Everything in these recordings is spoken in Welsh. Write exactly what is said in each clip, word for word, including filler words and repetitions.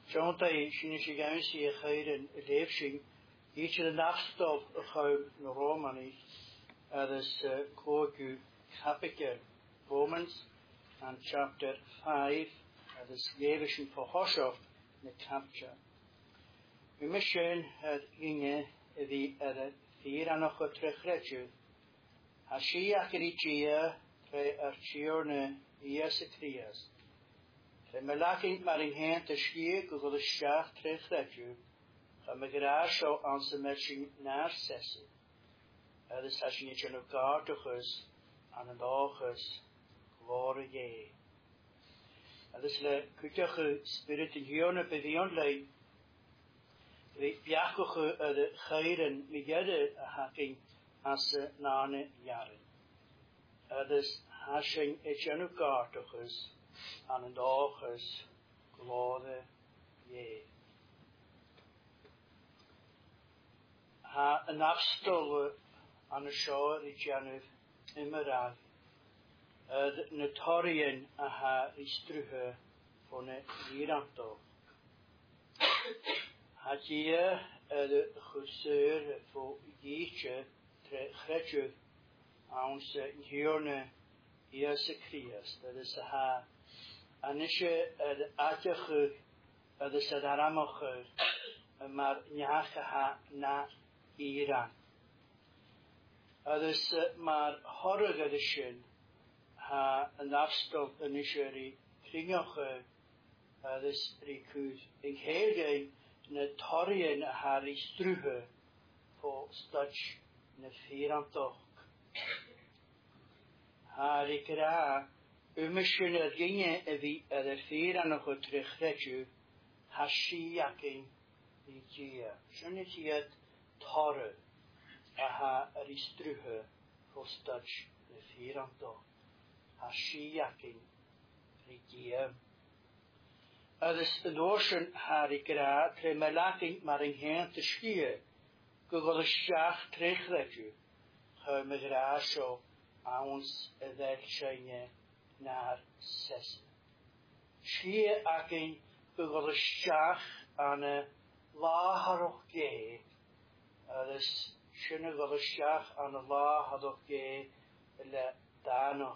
Jontai Shinishigansi Hayden Leipzig, each of the Nafstov of Romani, others Kogu Capital Romans, and chapter five, others Levish for Hoshov, the capture. We mission had Inge the other Firanoch Trechreju, Hashia Kirichia, Tre Archione, Yesekrias. Tre Malaking Maringhen to Shie, Google the Shah Trechreju, Hamagrasho answer matching Narcessi. Others hashing each of Gartuchus and an Ochus, Glory Gay. Others le Kukachu Spirit in Hiona Beyond Lane. We Yakuchu at the Hayden Migede a hacking as a Nane Yarin. Others hashing each of Gartuchus and an Ochus, Glory Gay. Ha an abstol an a shore i Januf Immerag. Ad Notorian a ha istruhe von a Giranto. Hadia ad Chusur for Giche tre Chetju ounce Giorne Iasekrias. That is a ha Anisha ad Atachu ad the Sadaramochu Mar Nyacha na Iran. Others maar horror edition ha an afstop initially Kringoche others recruit in Hege Notorian Harry Struhe for such Nefirantok. Harry Kra Umission at Ginge evi at the Firanoch Trechreju Hashiaking Gia. Shunitiat Torre. Aha Aristruhe for such the Firanto. Hashiaking Rigia. Others the notion Harikra, Tremelaking Maringhen to Skier. Google Shach Trechreju. Hermegrasho, Ounce Evel Shine Nar Sess. Skier Aking Google Shach on a Laharoch Gay. Others Shunna go the Shach on a Laharoch Gay le Danoch.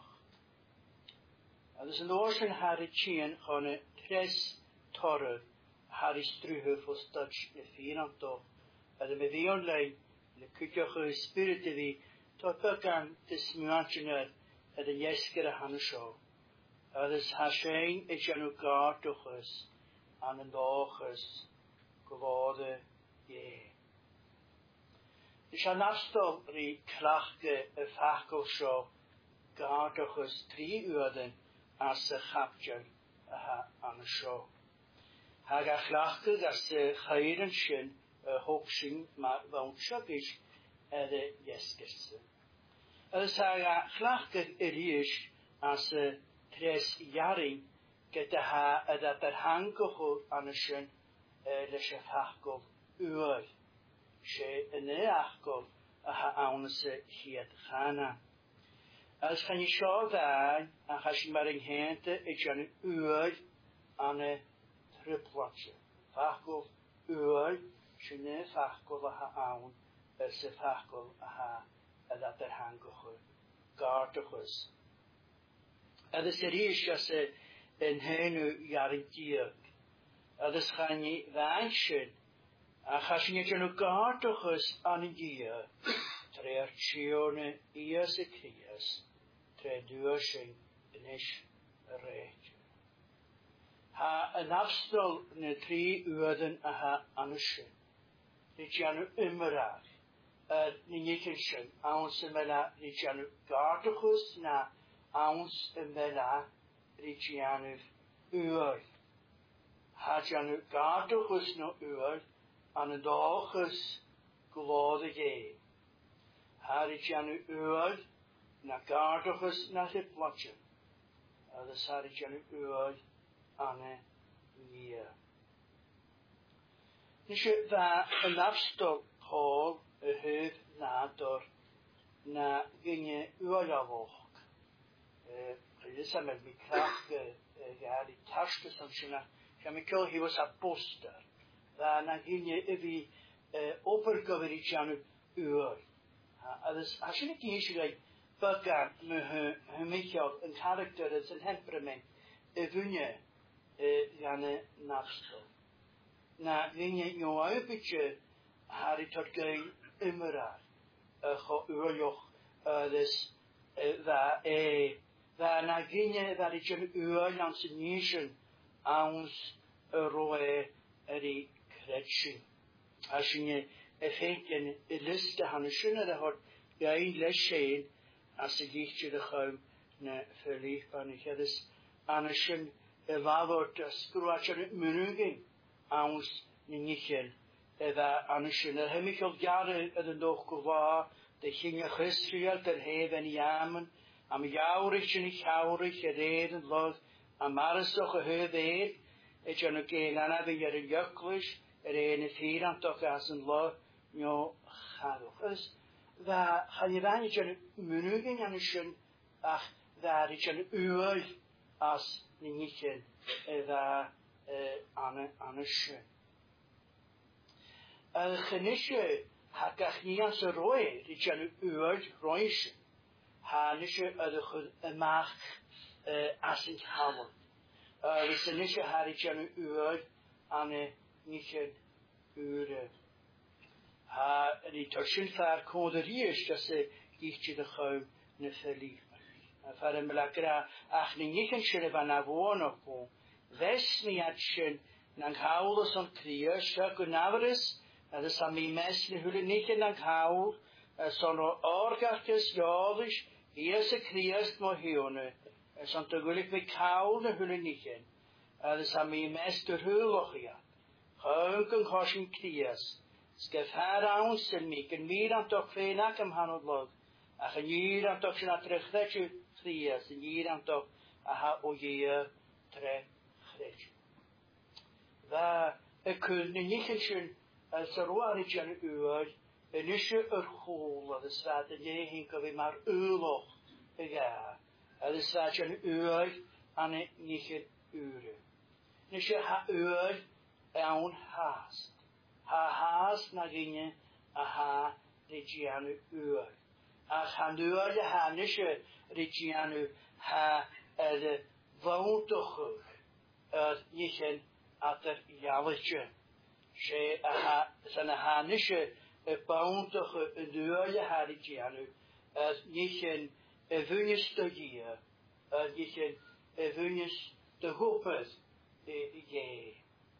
Others an ocean Harry Chien on a Tres Torre, Harry Struhe for such a Firanto. At the Medion Lane, the Kukachu Spirit of the Topakan Tismuanchiner at the Yeskera Hanusho. Others Hashain Echanuka Tuchus and an Ochus. Geworden, je. De Shanafstol ri klachte a fachkel show, gartochus drie uurden as a chapter an a show. Haga klachte dat se chayren shin a hoopsing maar woonschakish a de jeskesse. Als haga klachte erish as a tres jaring get a ha a dat er hankocho an a shin leis a fachgol uair. Sé in e achgol a ha awnase hiad chana. As chan i sio ddain a chas i maring hente e jan uair an e triplotse. Fachgol uair sy'n e fachgol a ha awn ers e fachgol a ha a dat er hangochur. Gardochus. Ydys er eich as e yn henw iarin diog. Others gaan je wijzen. En als je niet genoeg gartig is aan een dier. Tre archione iase krias. Tre duurschen nish reetje. Ha een afstel ne drie uurden a ha anusje. Dit janu immerag. Uh, Nijekenschen. Ons emela dit janu gartig is na ons emela dit janu uur. Hadjanu gardochus no uur, an a dochus glode gay. Hadjanu uur, na gardochus na hiplotje. Others hadjanu uur, an a year. Nishe va an afstok hall, a hoof nador, na ginge uuravoch. This is a big crack, Gary Tashkas and Shina. Chemical, he was a poster. Dan ging je even oppercover iets aan uur. Dus als je niet kiest, je gaat met een beetje een karakter, het is een temperament. Even je gaan nafstel. Na ging je jouw een beetje haar het tot geen immer. Go uurjoch, dus waar waar na ging je waar het je uur langs de nation ons roe die kretschen. Als je effect een liste aan de schöne had, ja een lesje als de lichtje de geum ne verliefd ik heb dus aan de schön waar wordt das kroatje menuging ons nietjen daar aan de schöne heb ik al jaren de nog gewaar de gingen gisteren ter heven jamen am jaurig en jaurig reden log am maris toch geheerd het je nog geen aan hebben je een juklisch er een vier aan toch als een log jo gadoch is waar ga je dan je menuging aan de schön ach daar is een uur als nietjen daar aan aan de schön al genische ha kachnian se roe die je uur roische ha nische de maag as in halen de genische ha die je uur aan nietjen uren ha die tussen vaar koderie is dat ze gietje de gauw ne verliefd. Vaar een belakra ach ne nietjen schele van na wonen kon. Wes niet had schön nang houde son kriers schak naveris dat is aan mijn mensen hullen niet in nang houde son orgachtes jadisch eerste kriers mo hione son te gulik met koude hullen niet in dat is aan mijn mensen hullig ja. Geunken koschen kriers. Skef haar ons en mij kan meer aan toch veel nak hem han het log. Ach en hier aan toch zijn terechtje kriers en hier aan toch aha o je terechtje. Waar ik kun niet eens als er waar aan uur en is je er goed dat is wat de jegen kan we maar oorlog ja. Dat is wat je uur aan het niet uren. Is je ha uur aan haast. Ha haast na ginge aha regianu uur. Ach han uur je ha nische regianu ha de woontochug het nichen ater jalletje. She aha zijn ha nische woontochug een uur je ha regianu het nichen evunjes te gier het nichen evunjes te hopen je.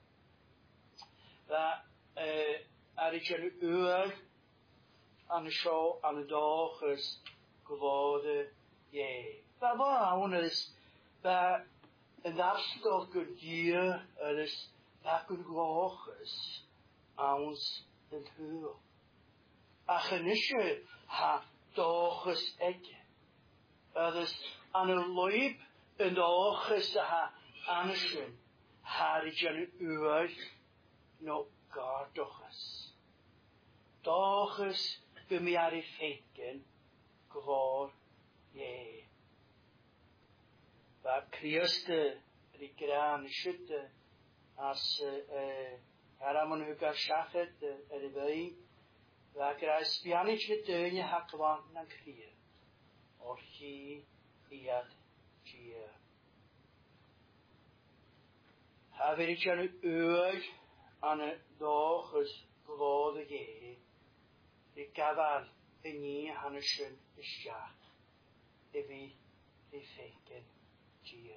Dat er is een uur aan de show, aan de dag is geworden, je. Dat waarom is dat een afstand kunt hier, er is dat kunt graag is aan ons het uur. Ach, en is je ha dag is etje. Er is aan een leib een dag is ha aan de schön. Haar is een uur. No gardochus. Dochus gumiari feiken, gwar je. Waar Christe die graan schutte, als Haramon Hukar schachet, er de wijn, waar Christ pianich met deunje hakwan naar krier. Orchi iat gier. Haver ik aan uur, aan de dag is glade je. De kaval en je aan de schön is ja. De wie de feiken gier.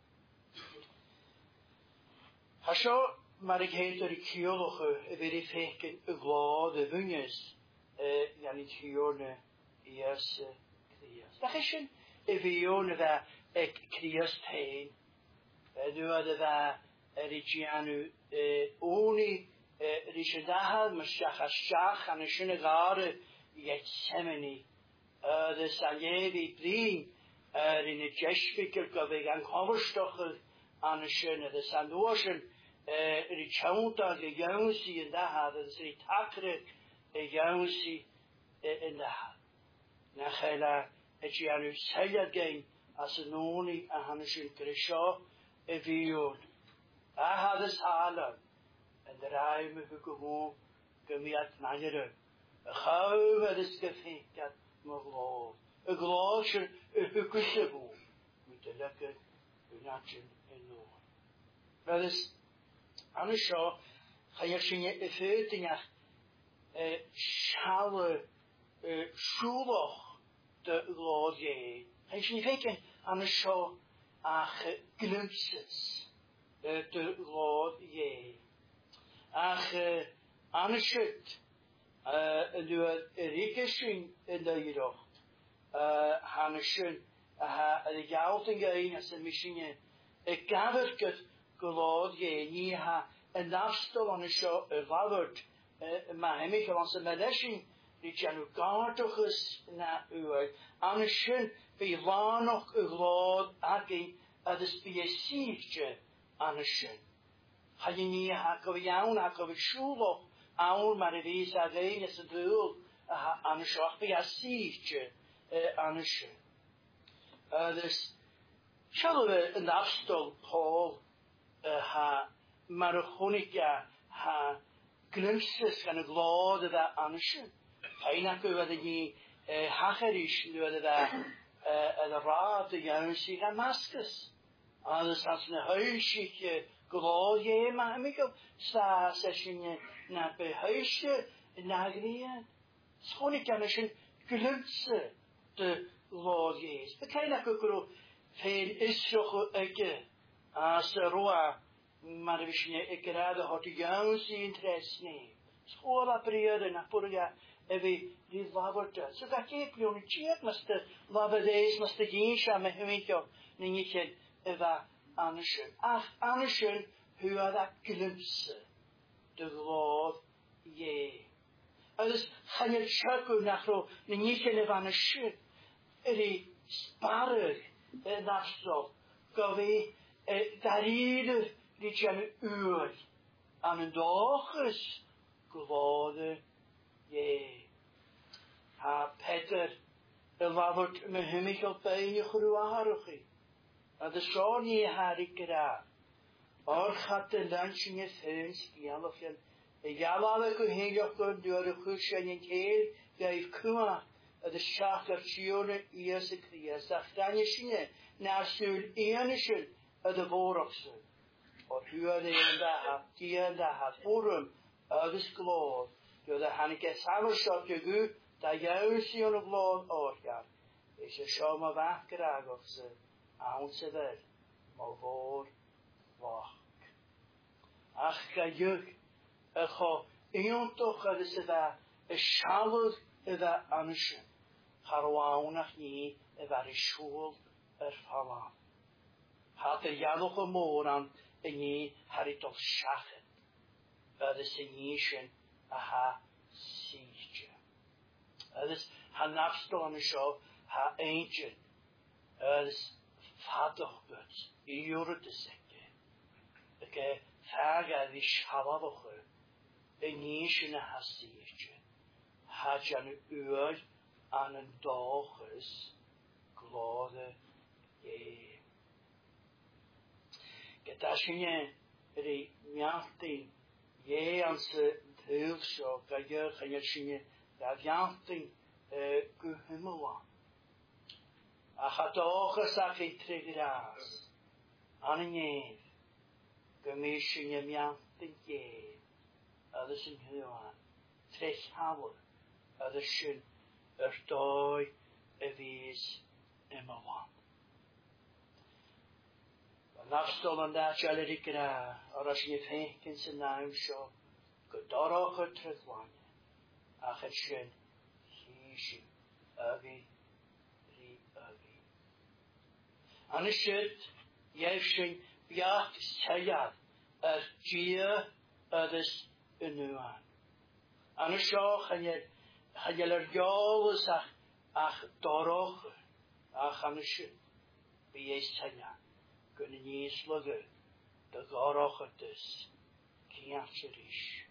Hasho, maar ik heet er kiologe, wie de feiken glade wunjes. Ja niet giorne eerste kriers. Dat is een evione waar ik kriers heen. Nu hadden we Rigianu Oni Richadaha Mashach Shach aan een schöne gare Gethsemane. De Saljevi Brin in het Jeschwikel gaf aan Kommerstochel aan een schöne. De Sandoorschen Richonta gejonsi in daar. Dat is Ritakre gejonsi in daar. Nachela het je aan u zelf ging als een Oni aan een schöne Krisha evion. A had this halen. En de ruime gewoon gemiat nagere. A gauw met is gefekat me glood. A gloosje a kussebo. Met de lekker unatje en noor. Dat is aan de show. Ga je zien je veertien schouwe schuloch de glood je. Ga je zien kijken aan de show ach glimpses de glood je. Ach aan de shit du rikeshin in de jedoch. Han de schön ha de jouting in as de machine. Ik gaverket glood je nie ha en afstel aan de show evaluert. Maar hem ik was een medicine die janu gartogus na u aan de schön bij waar nog glood aki dat is bij siefje aan de schön. Ga je niet hakken jou hakken schuloch aan maar de wees alleen is het doel aan de schach bij siefje aan de schön. Dus zullen we een afstel Paul ha marijuana ha glimpses van de glode dat aan de schön. Fijna kunnen we die hacherisch nu dat de raad de juiste Damascus. Alles als een huisje glode maar ik sta sessie na bij huisje na grien. Schoon kan ik een glimpse de glode is. Bekijna kukro veel is zo eke als roa maar we zien ik raad had de juiste interesse nee. Schola periode na purga evi die laborta. Zo dat ik je niet check maar de labordays maar de ginsha me hemikyo niet eva aanschön. Ach aanschön hoe dat glimpse de gloed je. Dus ga je checken naar zo niet eva aanschön. Eri sparer nachstop. Gavi daarieder die je uur aan een dag is. Glode je. Ha Peter, er wordt me hemichel bij je gruarochi. En de zoon je haar ik raar. Or gaat de lunchen je feens, jalofjen. En jalale ku heen kun door de kusje en je heel, vijf kuma. En de schachter tjone eerste kriya. Zag dan je zien, naar zuul enischen, en de vorokse. Or huur de en daar had, die en daar had forum. Agus gloed. Door de Hanneke Samershot je gu, dat juist je een gloed oorgaat. Is je zo maar wakker of ze aan ze wel, maar voor wacht. Ach, ga je, ik ga iemand toch dat ze daar een schaller dat aanschen. Ga waanach niet, waar de school ervallen. Had er ja nog een moor aan en je had het toch schachen. Dat is een nation, aha, siege. Dat is haar nafstonen zo, haar eentje. Dat is vadergoed, jure te zeggen. Oké, vragen die schalaboge, een nation, haar siege. Had je een uur aan een dag is, glode je. Kijk, als je die mjaalting, je als hulpshow, kan je gaan je zien dat janting kuhumela. A gaat ook gezegd in trigeraas. Aan een jeef. Gemisje je janting je. Dat is een huwaan. Trek houden. Dat is een ertooi en wees en mijn wand. Nafstolen dat je alle rikera. Als je vindt in zijn naam zo. Gedorge terugwangen. Ach, het schön. Hiesje. Uggy. Rie uggy. En het schut. Jij schön. Ja, zei er gier. Het is een nuan. En het zo. Gaan je. Gaan je er jouw zag. Ach, dorge. Ach, en het schut. Wie je zei kunnen niet sluggen. De gorge dus. Kiacherisch.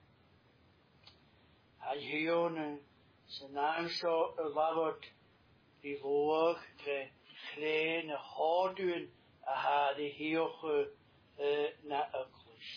Hij hione, zijn naam zo labort, die woog, de kleine houduen, aha, die hioge, na uklisch.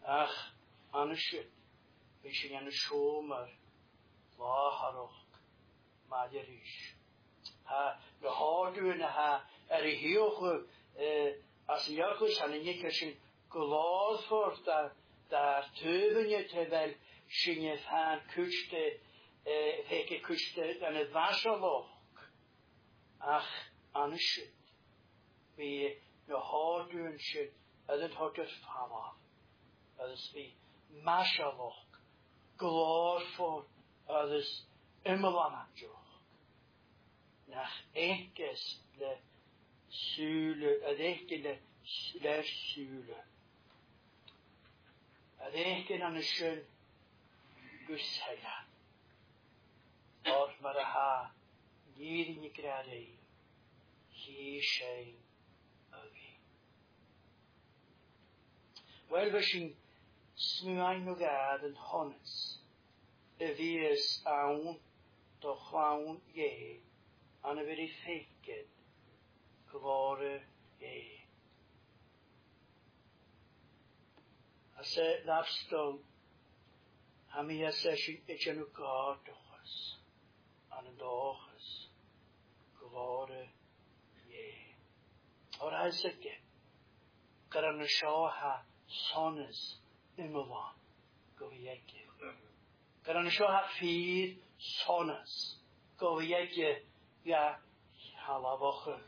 Ach, anashit, bishing an shomer, laharok, maderish. Ha, the hardu and ha, er a hioch, as Jakus and a Nickerson, glad for that, that Tövenje terwijl Shinje van kuste, heke kuste, en het wasserloch. Ach, anashit, wie de hardu en shit, en het had het fama. As we mashallah, glad for others, immelanatjoch. Nach ekes le sule, adeke le le sule. Adeke an a schön gusheila. Or maraha, yiri ni grade, he shame ogi. Well, wishing Smuain no gad and honest, if he is aun, do chwaun ye, and a very fake glore ye. I said, that's done, and me a session, it's a new God dochas, and a dochas, glore ye. Or I said, Karan Shaw ha sonnes. Immelan, go yeke. Karan sho ha vier sonnes. Go yeke, ja, halavoche.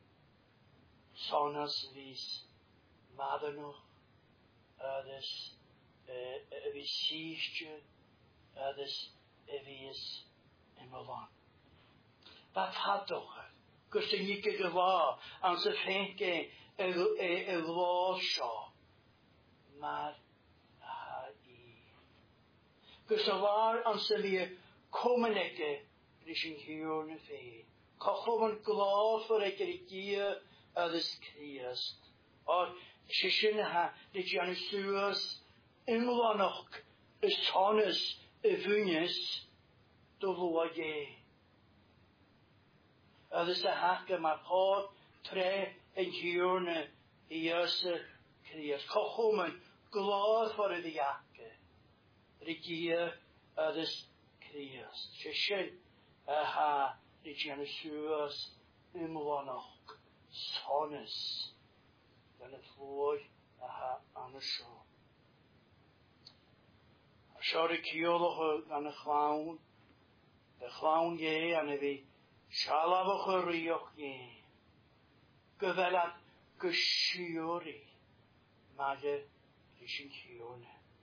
Sonnes vis madenoch, others, uh, vis siege, others, vis immelan. Dat had toch, kuste nike gewaar, aan ze fenke, e gloor sho. Maar, Gusawar an Sylvia Comeneke, Rishing Hiorn Fay. Cochovan glad for a Gerigia others Christ. Or Shishinaha, the Janisuas, Imlanoch, Esonis, Evunis, Doloage. Others a Haka, my heart, Tre, and Hiorn, Eosa Christ. Cochovan glad for a Diake. Regia others Christ. Shishin, aha, the Janisuas, Imlanoch, Sonis, then it floyd, aha, on the show. I saw the Kioloch on the clown, the clown ye, and the Shalavoch Rioch ye. Gavelat Gushiori, Mage, Rishin Kione.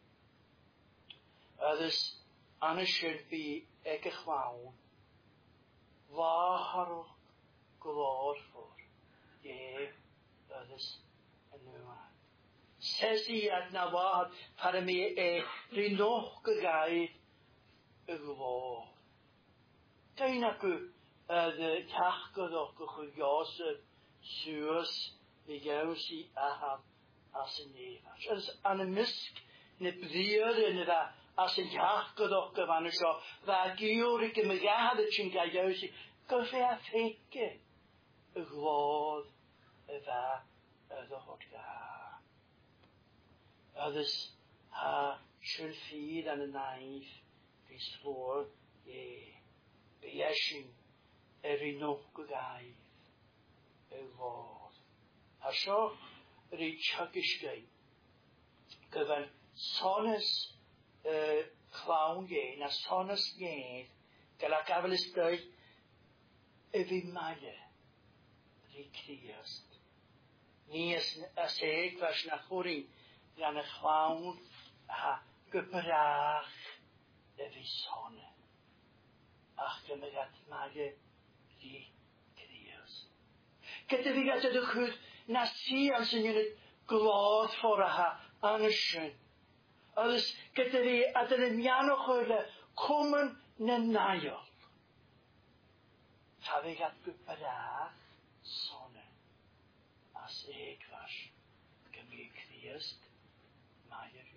Others, Anna should be ekechwaun, Vaharoch, glad for, yea, others, and no. Says he at Nawad, Parame e rinoch gegaid, a glad. Tainaku, the Tachgadoch, the Yosef, Suas, the Yosi, Ahab, as a neighbor. As an misk, ne breer in the as een jachtgedokke van zo, waar Georg me gade chinga juist, kan ver feke, een glad, een waar, de hotga. Others ha should feed and a knife, vis voor, ye, beyashing, every nog guy, een glad. Ha zo, richakishke, gewan sonnes. Clown ye, na sonnes ye, gala cavalis day, every mile, recreast. Nies a seg was na horing, dan a clown, ha, gebraach, every sonne. Ach, ge me gat mile, recreast. Get the vigat de good, na see as in unit, glad for a ha, anashin. Others get the at the Mianochole common Nenayol. Have I got good para sonne as ekvash can be creast Mayeru.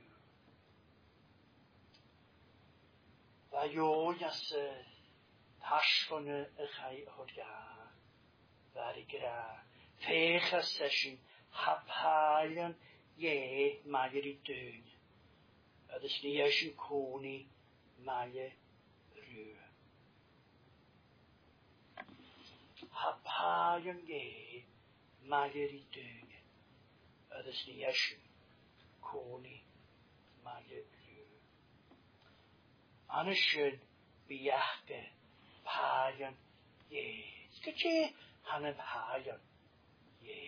Vajo jas hash von a chai hodga. Very gra. Fecha session hapalion ye Mayeri dun. ys ni eisiau cwni mae rhyw. Ha pa yn ge mae ri dyn, ys ni eisiau cwni mae rhyw. Anysyn biachge pa yn ge. Sgydje han yn pa yn ge.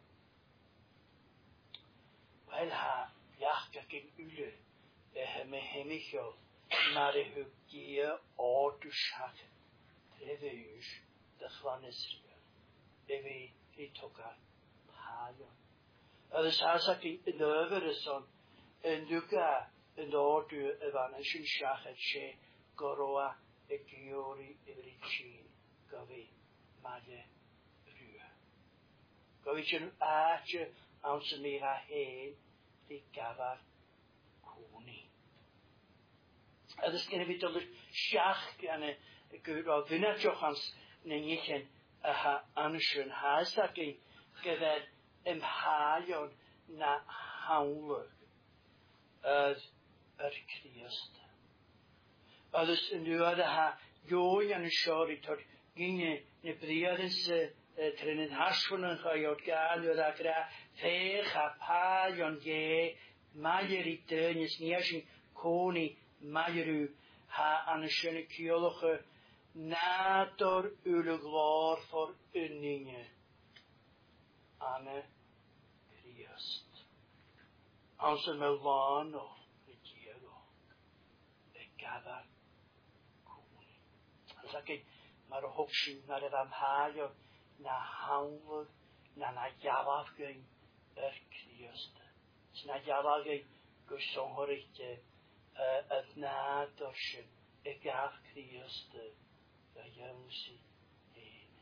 Wel ha biachge gyn ule e hymme hemmichol mar e hwgia o dwsiach trefeus dy chlan Israel. E fi fi togar paion. Ydw sas ac yn yfyr yson yn dwga yn oedw y fan yn sy'n siach et se goroa e giori e fri tîn gofi mae rhyw. Gofi sy'n aach awn sy'n mi ha hen di gafar cwni. Ydys gen i fi dod siach gan y gwyd o fyna jochans nyn ichen a ha anysyn haes ac yn gyfer ymhaion na hawnlwg yd yr Crist. Ydys yn dweud a ha joi an y siori tod gynnu ne briad ys tryn yn hasfwn yn chaiod gan yw'r agra fech a paion ge mae'r i dynys ni asyn cwni mae'r yw ha anysyn y ciolwch nad o'r yw'r glor for yninge ane Crist. Ans yn melwan o y dialog y gafar cwni. Ans ac mae'r hogsyn na'r efamhaio na hawnfod na na iafaf gyn yr Crist. Na iafaf gyn gwysonhorig y nad o'r sy'n y gaf Crist y ywsi ein.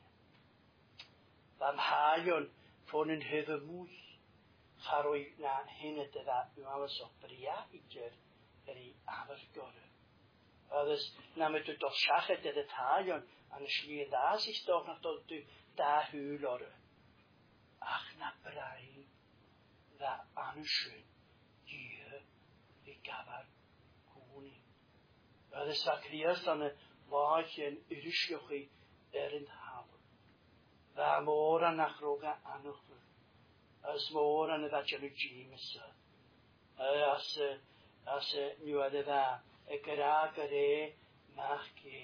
Famhaion ffôn yn hyf y mwy charwy na hyn y dydda yw awas o bria i gyr yr i afargor. Ydys na mae dwi dod siach y dydda taion an y sli yn dda sy'n stoch na dod dwi da hwyl o'r. Ach na brain dda anysyn gyr i gafar cwni. Ydys fa Crist an y laich yn yrwysioch i er yn hafl. Dda môr an achroga anwch. As môr an y ddadjan y James. As y as y niwad y dda. Y gyra gyre mach ge.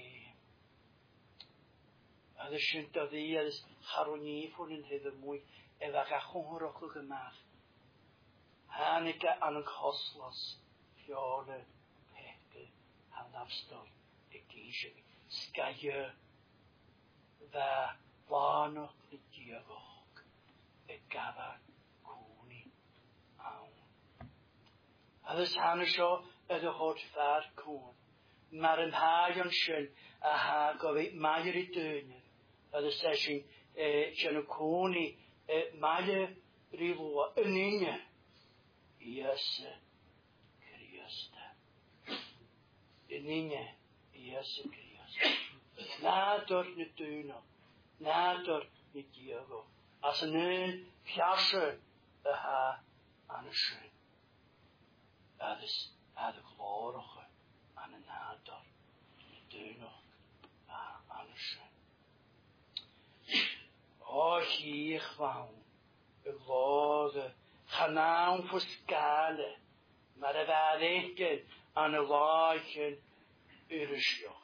Ydys sy'n doddi ydys charwni ffwn yn hydd y mwy efo gachwngorwch o gymach. Hanig an yn coslos fiole pegl han afstol y geisio sgaio dda fanwch y diagog y gafar cwni awn. Ydys han ysio ydy hod far cwn. Mae'r ymhaion sy'n a ha gofi mae'r i dynnydd. Ydys esyn sy'n y cwni mae'r rifwa yn unia. Iesu Crist. Yn unia Iesu Crist. Nad o'r ny dyno. Nad o'r ny diago. As yn un piasio y ha anysyn. Ydys ad y glorwch an y nador ny dyno a anysyn. O hych fawn y glodd chanawn ffwsgale mae'r efaddegyn an y laich yn yrwysioch.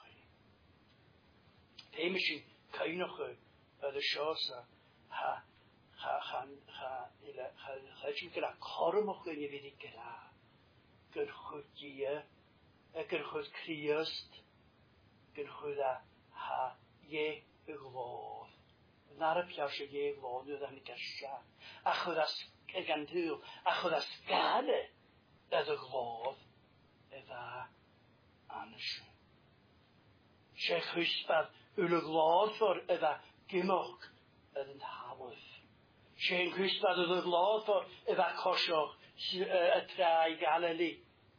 Pe mis sy'n cainwch yd y siosa ha ha ha ha ila ha ha sy'n gyda cormwch yn i fydd i gyda gyrchwyd gia y gyrchwyd Crist gyrchwyd a ha ie y glodd. Na'r y piaws y ie glodd yw'r yn y gyrsia achwyd as gan hwyl achwyd as gane yd y glodd y dda anysyn. Se chwysbad yl y glodd for y dda gymwch yd yn hawdd. Se chwysbad yl y glodd for y dda cosioch y trai Galili.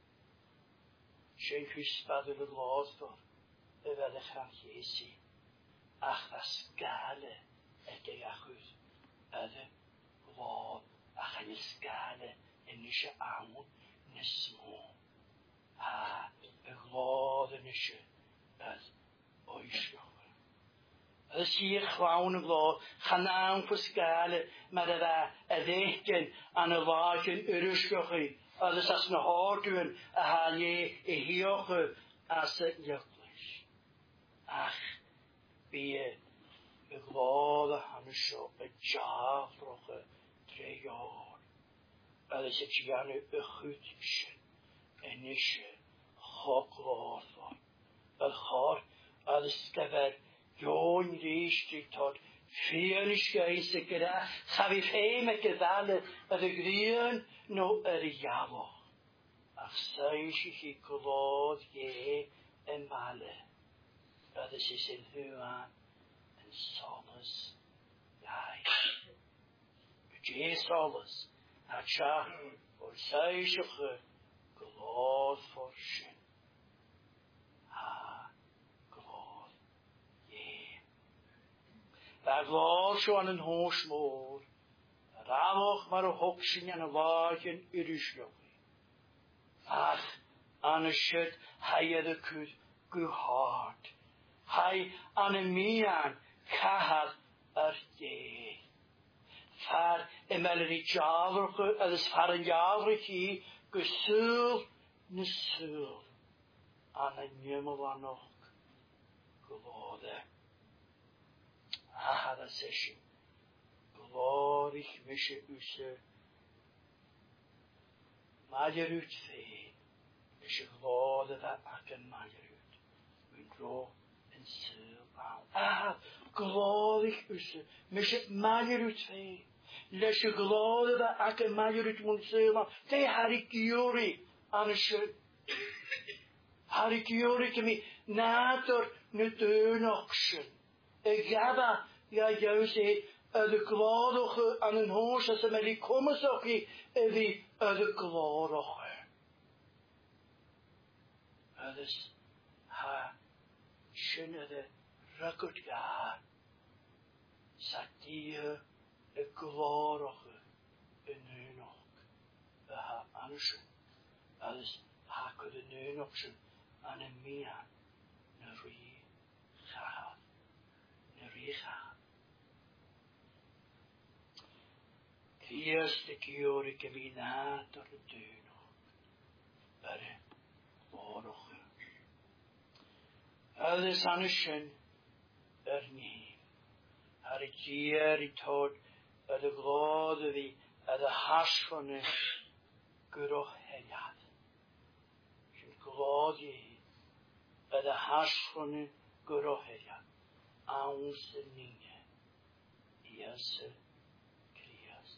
Sy'n chwysbad yl y glodd for y dda ddechrau Iesu. Ach dda sgale y geachwyd yd y glodd ach yn y sgale yn eisiau awn nes mw. nische as oisio. Ys i chlawn y glo, chanawn pwsgale, mae'r edda y ddeigen an y lagen yrysgioch i, ys as na hordwyn a hali i hioch as y ylglys. Ach, bi y glodd a hansio y jafroch y dreior. Ys y tianw y chwtysyn, yn eisiau hoglodd fwy. Y chor, ys gyfer Jo'n rhysg tod ffyrnys gais y gyda chafi ffeim y gyddal y gryn no yr iawol. Ach saes i chi glodd ie yn male. Ydys is yn hwan yn solus iau. Gye solus a cha o'r saes o'ch glodd fforsyn. Daar gloor zo aan een hoosmoor. Ramoch maar een hoksing aan een wagen urusjoch. Ach, aan een shit, hij had de kut gehaard. Hij aan een mian kahad er je. Vaar een melodie javrige, het is vaar een javrige, gesul ne sul. Aan een jemmel nog gelode. Ah, dat is je. Glorig misje usse. Majerut veen. Is je glode dat akken majerut. Een dro en sil aan. Ah, glorig usse. Misje majerut veen. Les je glode dat akken majerut mun sil aan. Te harikiori aan een shit. Harikiori kemi nader nu deunoksen. Ik gaba ja juist de glodige aan een hoos als ze met die komen zoggie en wie de glodige. Het is ha schöne de rakut ga satie de glodige in nu nog de ha anschen. Het is ha kude nu nog zijn aan een mia ne rie ga. Eerste keer ik heb in haar door de deur nog. Bij de oorlog. Het is aan een schön er niet. Haar ik hier ik hoort uit de glode wie uit de hash van een geroch heliad. Zijn glode uit de hash van een geroch heliad. Onze ninge, Iese Krias.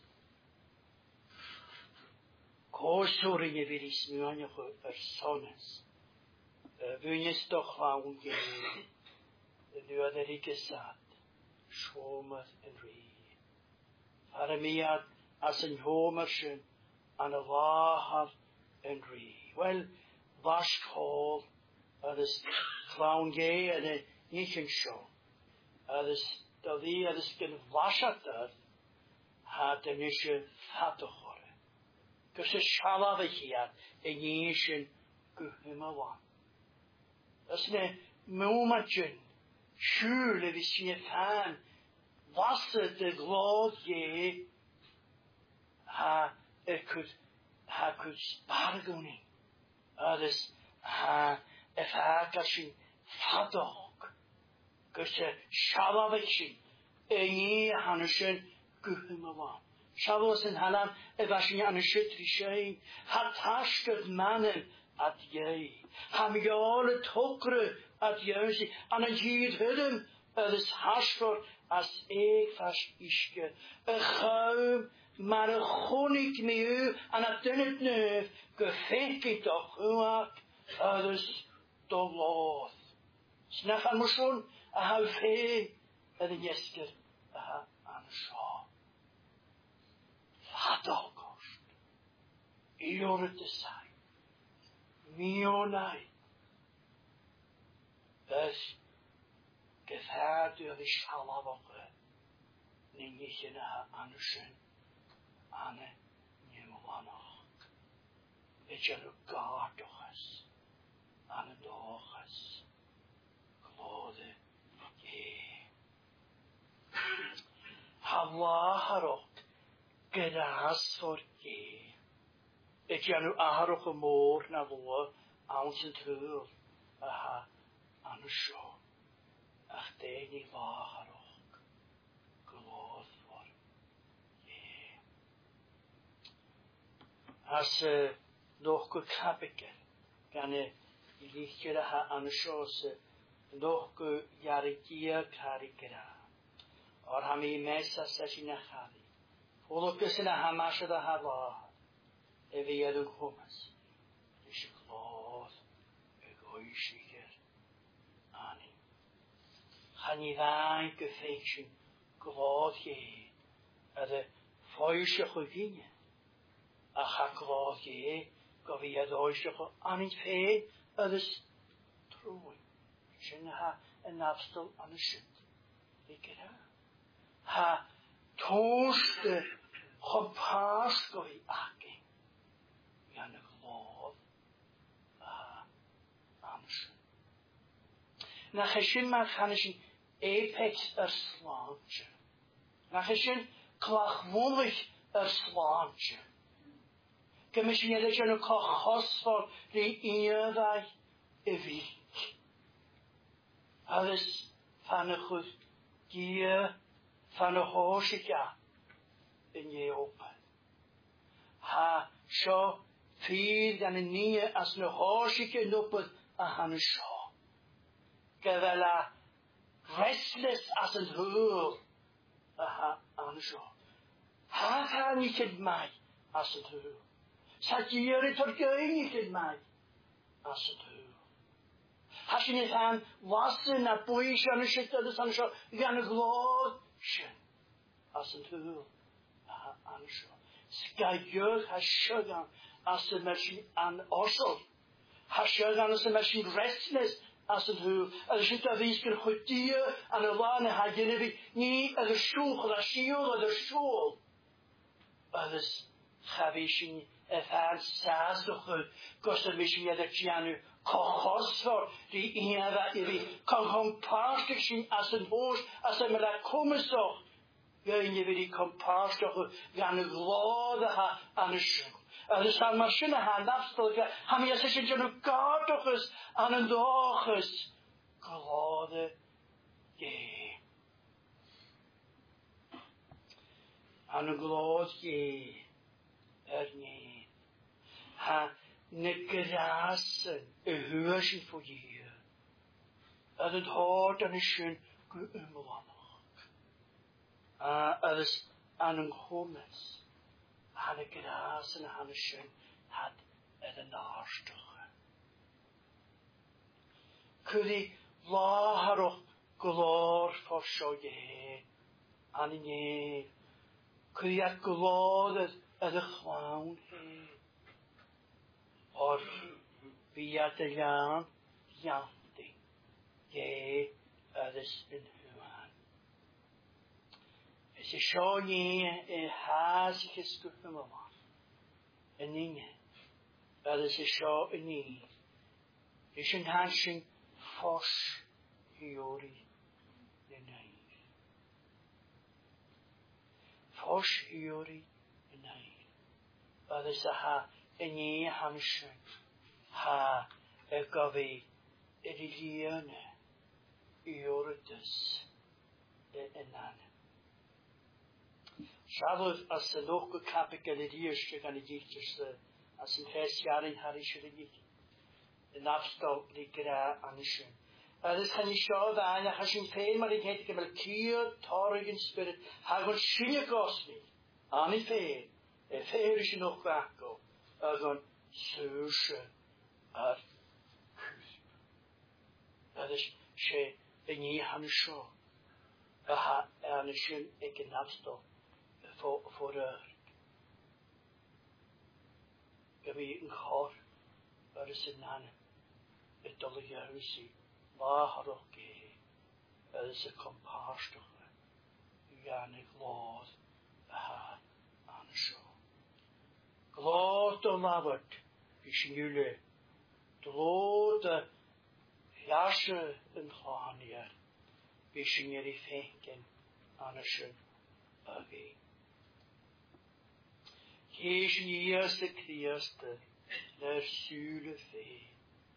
Kosoringen wil is nu aan je persones. Wunjes toch lang geleden. Nu had er ik gezet. Schomer en rie. Aramiat als een homerschen aan de waard en rie. Wel, waschhol. Dat is clown gay en een niet show. Dus dat die dus geen washater had een isje vatte horen. Dus een schalavigheid en jeesje gehumewan. Dat is een momentje. Schule wie je fan was het de gloed je ha er could ha could spargoning. Dus ha if ha kashin vatte. Gysge sialafeisyn, ei hanysyn gyhymywan. Sialafos yn halan, efasyn hanysyn trisyn, ha tasgyd manen at iei. Ha miol y togre at ieusi, an y hyd hydym, ydys hasfor as eeg fas iske. Y chawm, mar y chonig mi yw, an a dynet nef, gyffegid o chwag, ydys dolodd. Snafan mwyswn, a hau fe yn y iesgyr a ha an sio. Fadol gost. I o'r y dysau. Mi o nai. Bys gyffad oedd i sialaf o'ch ni'n eich yna an syn ane nymwan o'ch. Ydyn nhw gard o'ch an y doch vlaharok gras for ge. Ik janu aharok moor na voa aansent hul aha anusho. Ach deni vlaharok glood for ge. As uh, nog go kapike gane lichjere ha anusho se nog go yarikia karikera. Or hami mesa sashina khali. Volokesina hamashada hava. Evi yadu humas. Ishklod. Egoishiger. Ani. Hanivain gefekshin. Glod ye. Ade foishe chugine. Acha glod ye. Govi yadoishe chug. Ani fe. Ades troi. Shinha en afstel an a shit. Ikera. Ha toaste gepaast goi ake. Ja ne glod. Ah, amsche. Na geshin ma khanishin apex er slaantje. Na geshin klachwollig er slaantje. Gemishin je dat je een kachos voor die iedai evik. Alles van een goed gier. Van de hoosika in je open. Ha, zo vier dan een nieuwe als een hoosika in open aan een zo. Gewela restless als een huur aan een zo. Ha, ha, niet in mij als een huur. Zat je hier het verkeer niet in mij als een huur. Als je niet aan wassen naar boeien aan een shit dat is aan een zo. Gaan een gloed. As een hul aan zo. Skajur hashagan as een machine aan ossel. Hashagan as een machine restless as een hul. Als je dat is kan goedie aan een lane hagenevi niet als een school, als school, als school. Als gavishin efar saas toch kosten misschien dat je aan kochos voor die inada iri kan gewoon paarstigen als een hoos als een mela komen zo. Ja, je weet die kan paarstigen gaan een glade ha aan een schoen. Er is aan machine ha nafstelke ham je zich in een kaartjes aan een dages glade je. Aan een glade je er niet. Ha ne grasen een huisje voor je. En het hoort aan een schoen geumelanig. Ah, er is aan een gomes. Aan een grasen aan een schoen had er een naarstige. Kun je lager op gloor voor zo je. Aan een je. Kun je het gloor er de gewoon heen. Or via de laan, janting. Je, er is een human. Es is zo niet een hazige skuffen man. En niet. Er is zo een niet. Is een hansing fos hiori de neef. Fos hiori de neef. Er is ha en je hamschen ha er gavi ediliane ioritus enan. Shadow as the local capital edierste kan ik iets as een vijf jaar in harische de afstel die gra anischen. Er is geen show daar en als je veel maar ik heet ik wel kier torrigen spirit hagon schine gosni. Ani veel. E veel is nog kwakko. Agon susche ar kusp. Dat is she in je han show. Aha anischen ik in afstel voor voor er. Gabi een khor. Er is een nan. Het dolle juicy. Waar ook ge. Er is een comparstige. Ja, niet lood. Aha, aan de show. Gloed de labert. Is jullie. Gloed de jasje en gaan hier. Is jullie fenken aan de show. again. Hees eerste Christe, der Sule vee.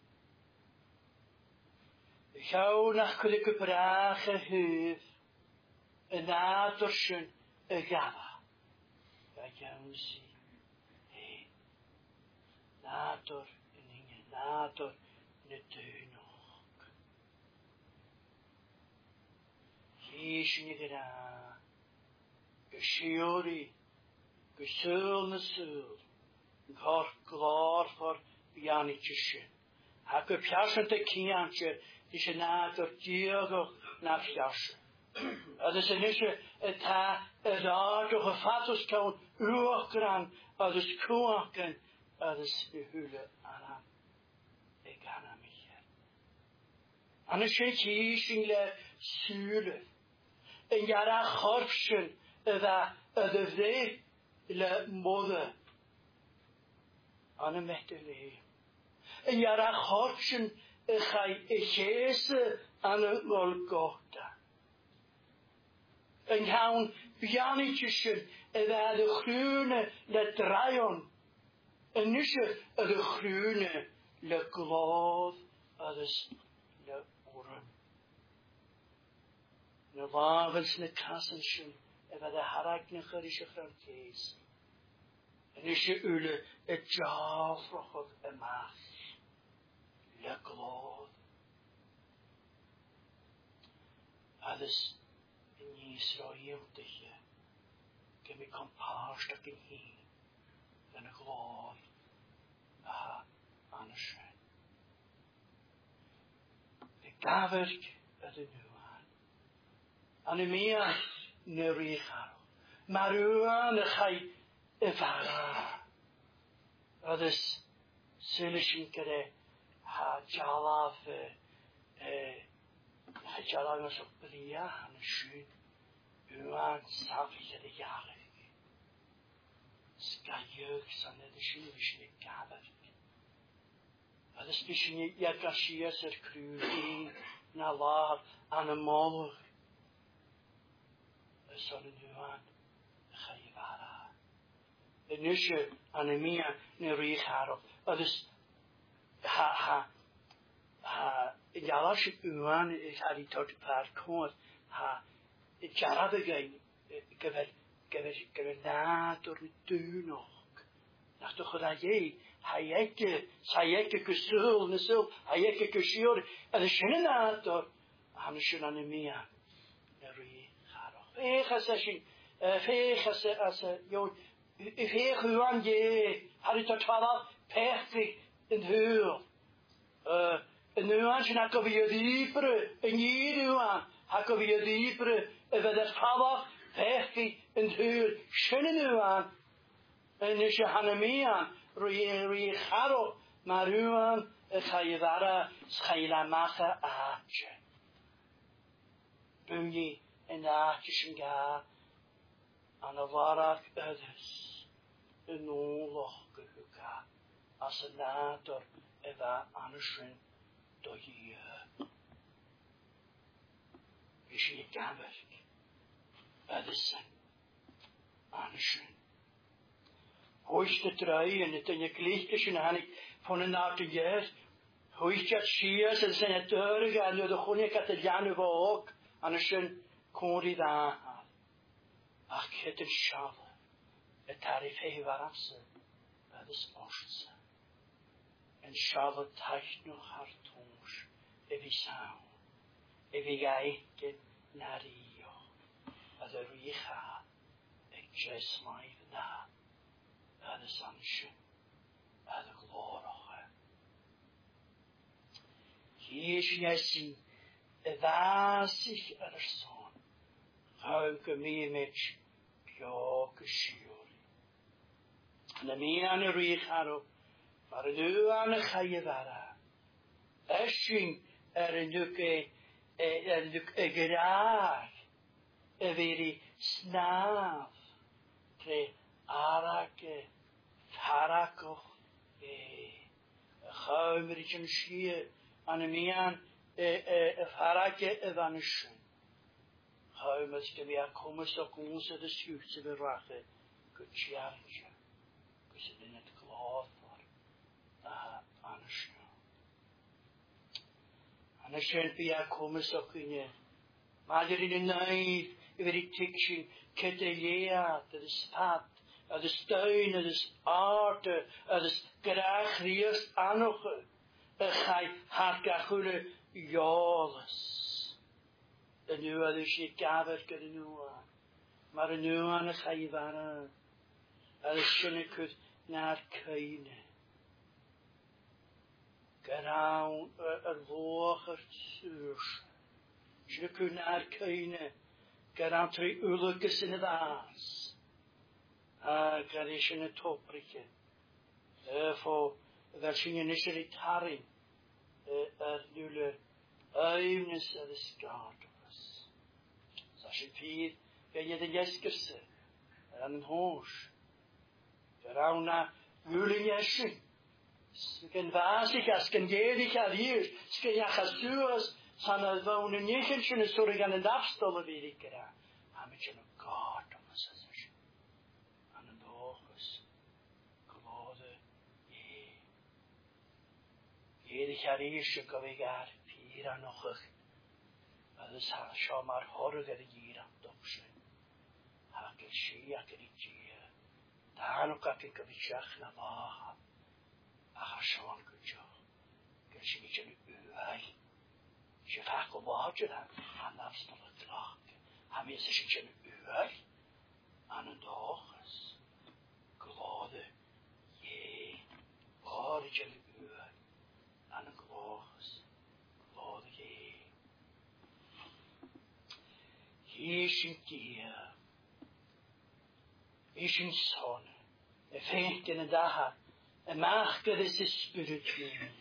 Gauw nach kuddeke brage heuf, een naderschen, een gava. Ja, jou zie, heen. Nader, en inge, nader, ne deunog. Hees nie gedaan, geshiori, gesul na sul, gor glor voor bianitjesje. Hak op jasje te kiantje, is een nader diergo na jasje. Dat is een isje, het ha, het aardig gevattels kan uurkran, dat is koaken, dat is de hule aan. Ik ga naar mij. En een shit hiesingle sule. En jara gorpschen, dat de vrede le mode. En een mechtele. En jara gorpschen, ga je jezen aan een Golgotha. En gaan bianetjeschen, en waar de groene le draaion. En nisje de groene le gloed, dat is le oren. Ne wagens ne kassenschen, en waar de haraknegerische Frankees. En nisje ule het jaalvrochot en maag. Le gloed. Dat is in Israël tegen je. Ik heb me comparstak in hier. En een gloed. Aha, aanschijn. De kaverk uit de nuaan. Anemia ne riecharo. Maar uan de gai evara. Dat is zilishinkere ha jalav eh ha jalav was op bria aan schön. Uan savige de jaren. Skajuk sanne de schöne kaverk. Dat is misschien niet jakashias er kruis na laar aan een moller. We zullen nu aan ga je vara. En nu je aan een mia ne riecharo. Dat is ha ha ha. Jalas u aan is had die tot paar koord ha. Het jarabe gaan. Gewer gewer gewer na door de deur nog. Nach toch dat jij. Hayeke, hayeke kusul, nesul, hayeke kushur, en de shenator, han shenanemia, neri garo. Vegas ashin, vegas as yo, veeg uan je, had het twaalf perfect in huur. En nu aan je nak over je diepere, en je uan, hak over je diepere, en we dat twaalf perfect in huur, shenen uan, en is je hanemia. Rui rui charo, maruan, chayvara, schayilamacha aatje. Bumji en de aatjes en ga aan de warak others. Een oorlog gehuka, als een later eva aanschen door je. Is je kamerk, others zijn aanschen. Hoist trui en het in je kleedjes en han ik van een auto jaar. Hoist het schiers en zijn het deuren en de groene katelijnen ook aan een schön kori daar. Ach, het een schade. Het tarif hij waarafse. Dat is ons. En schade tacht nog haar toons. Evi saam. Evi geike naar rio. Als er richa. Ik jes mij vandaag. Dat is aanschijn, dat is glorige. Hier is jij zien, waar zich er zo'n, ruimke meer met pjoke schiori. En de meer aan de riecharo, maar de aan de gajevara. Esching er een duke, er duke graag, er weer snaaf, tre arake. Harako, eh, Gaumerich schier, an een mian, eh, eh, Harake evanischen. How much can we accomplish the goals of the suits of the rache? Good challenge. Because it didn't cloth for uh, honest. And I shall be accomplish the queen. Mother in the night, every teaching, ketelea, the spat, the stone, the art, the grach, the eerst anoche, the chai, hargachule, jawless. De nu had dus je kamer kunnen doen. Maar nu aan het ga je waren. En de schöne kut naar keine. Genau een woger zuurs. Schöne kut naar keine. Genau drie ulukes in het aas. Ah, gerade is een toprike. Voor daar zie je niet zo'n taring. Er nulle uimnes aan de skaart. Als je vier, ben je de jeskerse, en een hoos. Vrouw na jullie jesje. Sken vasig as, sken jedig al hier, sken jachasuas, san al wonen nichtje ne zorg aan de afstolle weer ik era. Maar met je een kaart om ons te zien. Aan een oogjes, gelode, je. Jedig al hier, kan ik haar vier aan nog. Dus ha, schau maar horger hier aan dokse. Ha, ke shia ke ritje. Daar nog kan ik het schach na waha. Ah, schon gut jo. Ke shia nu uai. Je vaak op water dan. Han afstolle klak. Ha, me se shia nu uai. Aan een doges. Glode. Je. Horger nu uai. Aan een gloges. Glode je. Is een keer. Is een zon. Een vecht in de dag. Een masker is de spirit.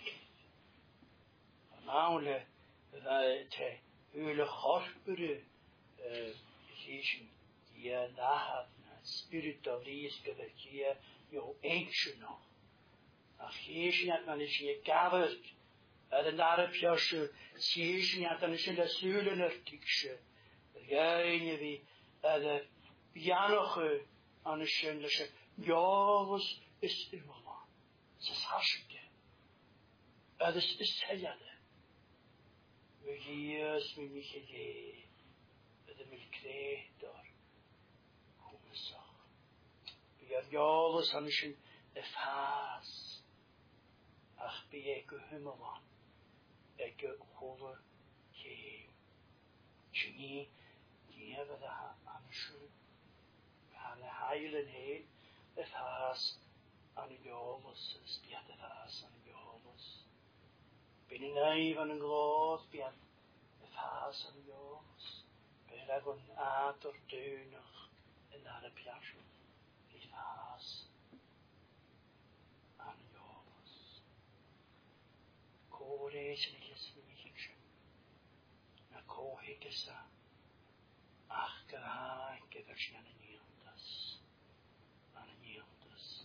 Een oude. Te. Ule horpere. Is een keer. Dag. Spirit of the is gewerkt. Jo ancient nog. Ach, is niet man is je gaverd. En daar heb je als je. Is niet dan is je de zulen ertikse. Jij wie de pianoge aan de schindelse jawels is immer. Het is hartstikke. Het is is helde. We hier me niet gegeven. De milkreet door. Hoe zo. We jawels aan de schinde faas. Ach, bij ik hummerman. Ik hoor je. Genie. Ja, we daar aan de schuld, aan de heilen heen, het haas aan de jovels, het stiert het haas aan de jovels. Binnen een van een gloed, binnen het haas aan de jovels. Binnen een ater deunig en naar de piasje, het haas aan de jovels. Koreiselijk is niet, na kohikesa. Ach, graag, ik heb er geen nieuwtes. Aan een nieuwtes.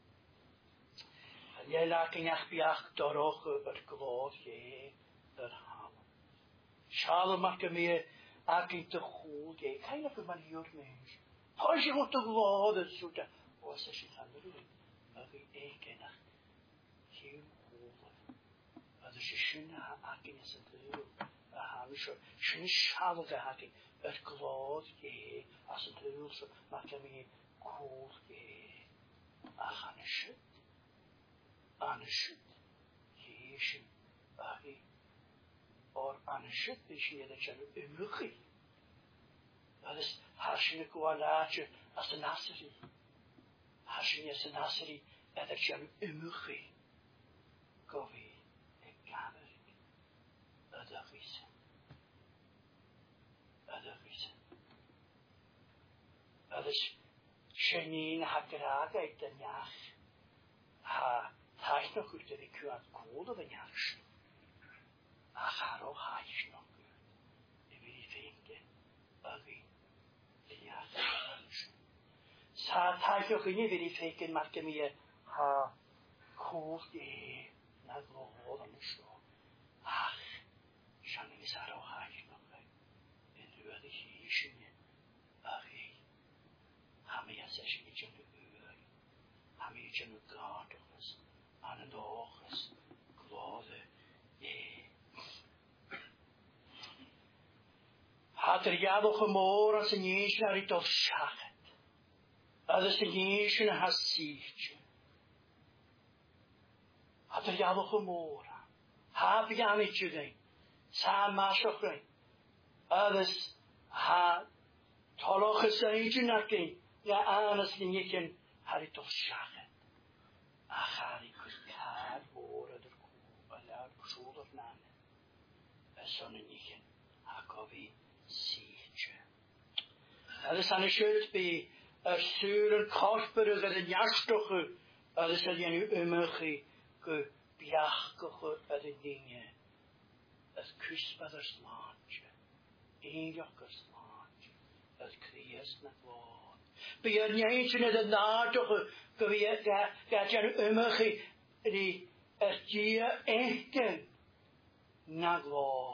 En jij laat in echt biach door ook over gloed je herhalen. Schalen maken meer eigenlijk te goed. Je kan je maar hier mens. Als je moet de gloed zoeken. Wat is je gaan doen? Maar wie ik ken heel goed. Dat is je schöne haken is het heel. Haben schon schöne Schale gehabt. Het gloed je, als het hulse, maak je me cool je. Ach, aan de shit. Aan de shit. Je is een baggy. Or aan de shit is je dat je een muggie. Dat is harsje koalaatje als een nasserie. Harsje als een nasserie en dat je een muggie. Koffie, ik kan het. Dat is dat is Janine hakraga uit de jaar. Ha, hij is nog goed dat ik u aan het kolen van jaar. Ach, haar ook hij is nog goed. Ik wil die vinken. Ugly. De jaar. Sa, hij is nog goed, ik wil die vinken, maar ik heb me ha, koel je. Na, gloed aan de show. Ach, Janine is haar ook hij is nog goed. En nu had ik hier. At er jadwch y môr as yn ysyn ar ei dod siachet. Ydys yn ysyn a has sych. At er jadwch y môr. Ha bian eich ydyn. Sa masioch rhaid. Ydys ha toloch ys eidyn ac ein. Ia anas yn ysyn ar ei dod siachet. A char i cwrdd môr ydy'r cwb a lawr cwswyd o'r nan. Ys o'n yn ysyn. Ac o fi siege. Ydys an y siwt bi yr sŵr yn corfbyr ag ydyn iastwch y ydys ydyn yw ymwch i gy biachgwch ydyn dynge. Yd cwsbad yr slage. Eilioch yr slage. Yd crias na glod. Bi yr nieintyn ydyn nadwch y gyfi gadjan ymwch i ydy yr dia echten na glod.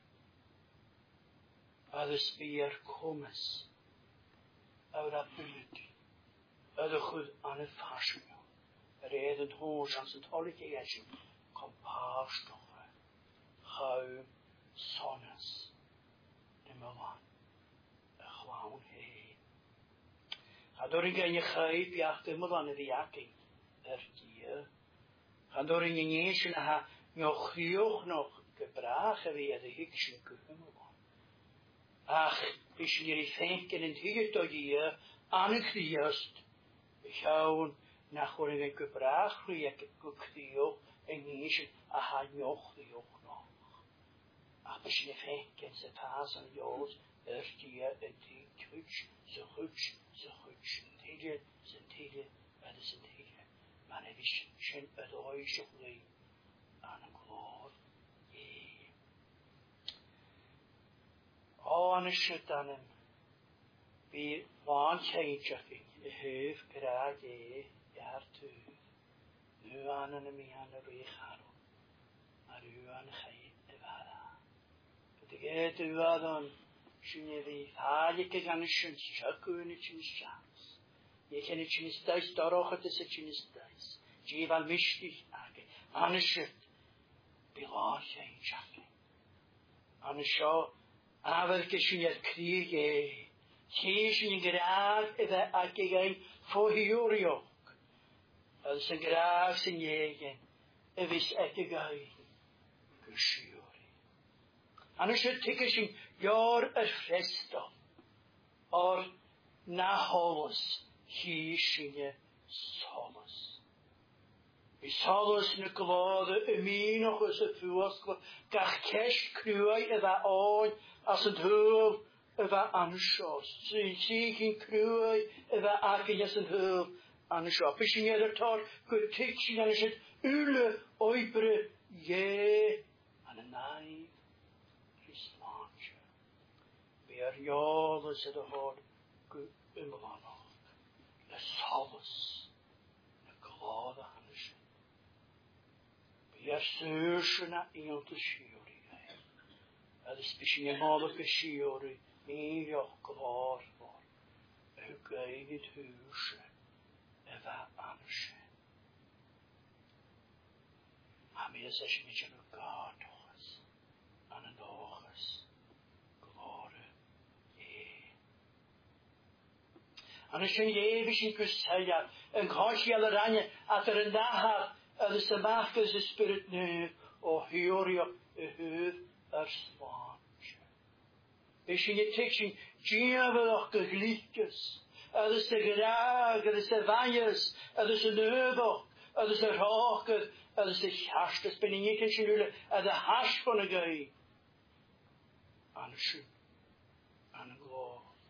Ydys byr cwmys, awr a byd, ydych chwyd an y ffasio, yr edd yn hwys ans yn tolig ei esyn, compastwch e, chaw sonus, dim y fan, y chlawn hei. Chadwr yn gen i chai biach dim y fan y ddiagyn, yr dia. Chadwr yn gen i esyn a ha nioch riwch noch gybrach a fi ydych hig sy'n gwybod y fan. Ach, is hier is fenken in het tot hier aan een Christ. Gaan naar gewoon een gebracht, ik gekrio en niet a had nog die ook nog. Ach, is hier fenken ze pas aan Jood, eerst hier en die twitch, zo goed, zo goed. Tegen, zijn tegen, wat is een tegen. Maar het is geen het ooit op lee aan een gloor. O, an y sydan yn fi wan cheintiach i y hyf graag e iar tŵf. Nw an yn y mi an y rwych arw. A rhyw an chai y fara. Gyda ge dywad o'n sy'n i fi ffad i gan y sy'n siagw yn y sy'n sias. Ie chen y sy'n ysdais doroch at y sy'n ysdais. Gif al misgich ag e. An y sydd. Bi wan cheintiach i. An y sio Afer gysyn i'r crig e. Gysyn i'n graag iddo ac egain ffohiwriog. Ydys yn graag sy'n egen. Ydys ac egain gysiwri. Anys yw tig ysyn yor yr ffrestol. O'r naholus hi sy'n e solus. I solus yn y glod y min o'ch ys y ffwysglo. Gach ces crwau iddo oed as yn hwyl yfa ansios. Sy'n sy'n yn crwau yfa agyn as yn hwyl ansios. Bys yn edrych tor gwtig sy'n ansios yle oebre ie an y naif rhyslange. Be ar iolus ydw hod ymlanog. Y solus y glod ansios. Be ar syrsyn a ion dy siwr. Ydys bysyn i'n modd y siwri, eilioch glor for, y gainid hwysyn, efa ansyn. A mi ys eisiau mi jan o gardochas, an yn ochas, glor e. An ysyn ie bysyn gwseliad, yn cosi al yr anya, at yr yndahar, ydys y machgys y spirit nef, o hywrio y hydd yr slange. Bysyn y ticsyn, giafod o'ch gyglícus, ydys y graag, ydys y faias, ydys y nöfoch, ydys y rhoch, ydys y llastys, byn i'n ydyn sy'n yle, ydys y hasbon y gau. An y sy'n, an y glo.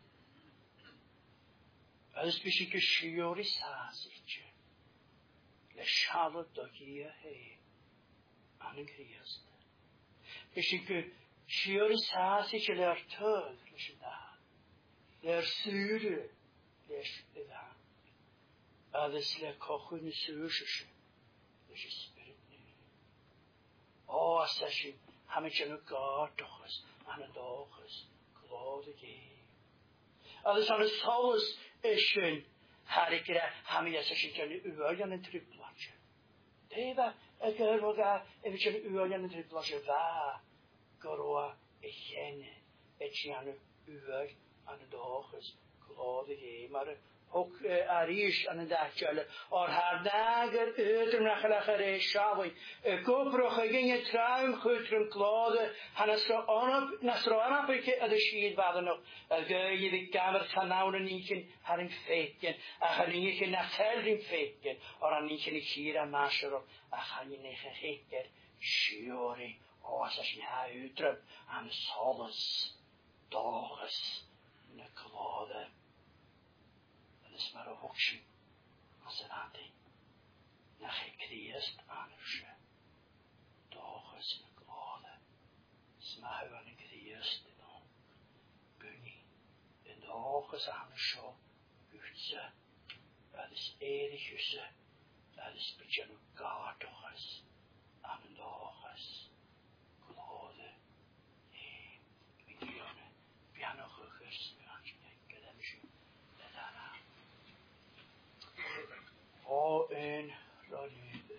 Ydys bysyn gysiwr i sasich, le sialod do gi a hei, an y griast. Bysyn gy siwr i sasich le ar tød, le sy'n da. Le ar sŵre, le sy'n da. Ydys le cochwyn y sŵrsys, le sy'n spirit ni. O, as ysyn, ham ydyn nhw gardochas, an y dochas, glod y gei. Ydys an y solus ysyn, hari gyda, ham ydys ysyn gan y uoian yn triplatio. Deva, y gyrfod a, efo gan y uoian yn triplatio, fa, goroa e chene, e tianu uur aan de dag is glade ge, maar ook Arish aan de dagje, or haar dager uur naar gelegen Shawi, koproch ging truim goed glade, han is zo op, nasro aan op ik de schiet waren nog, je de kamer kanalen niet haar in feken, ach niet in nacht in feken, or aan niet in hier aan masher, ach je niet geheker, shiori, als als je haar uitrum aan solis, dages, ne glade. Dus maar een hoekje als een aanding. Na gekriest aansje. Doch is een glade. Smaak van een kriest dan. Bunny. En doch is aansje. Uitse. Dat is erigse. Dat is beetje een gaartoches. Aan een doch is. Glade. Nee. Ik weet niet. Piano gegust. O een radio.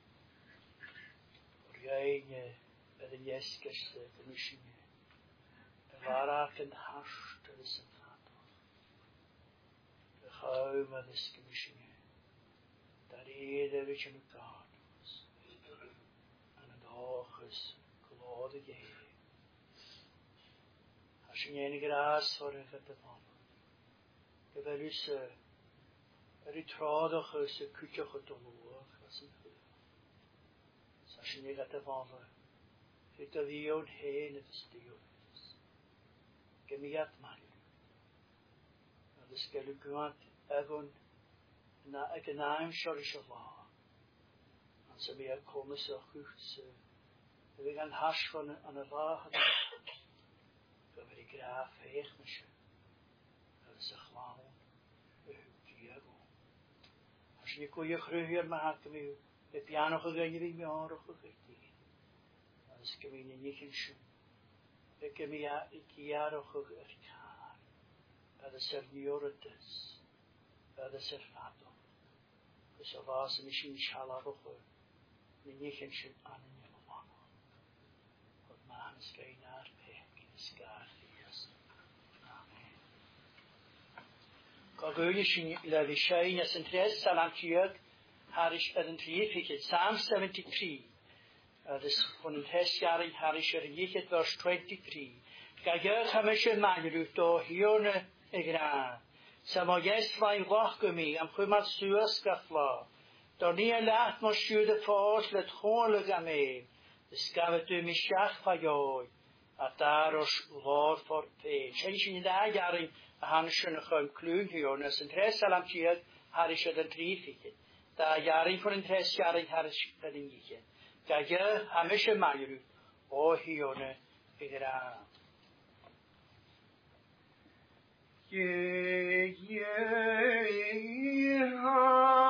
Jij bij de jeskes de machine. De waarheid in de hart dat is een vader. De gauw met de machine. Dat ieder weet je nu kan. En het dag is glade geheim. Als je een gras voor een vette man. Je wil dus er is tradig is een kutje gedoe, was niet goed. Als je niet gaat ervan, het is wie een heen het is die is. Ik me het maar. Dat is gelukkig even na ik naam Sharishava. En ze meer komen zo goed. We gaan hash van aan de wagen. We willen graag heegmischen. Dat is een gewoon. Als je kon je groeien maken met de piano gegaan, je weet me aandacht gegeven. Als ik me niet in schoen. Ik heb me ja, ik jaren gegaan. Dat is er niorites. Dat is er vader. Dus er was misschien inshallah rogen. Niet in schoen aan een jonge man. Wat man is geen aardpek. Is gaar geest. Amen. Kagölishin ila vishayin as interest salam kiyök harish adentiefiket Psalm seventy-three. Dus van het hesjaring harish er vers twenty-three. Kagök hamishe manjuru to hione egra. Sama yesvain wachgumi am chumat suas gafla. Daar nie laat mos jude faas let gewoon game. Dus gavet u mishach fayoi. Ataros Lord for pay. Shin in de jaring han schöne geum klün hier und es interesse am tier har ich den trifike da jaring von interesse jaring har ich den gike da je hamische mayu o hione igra ye ye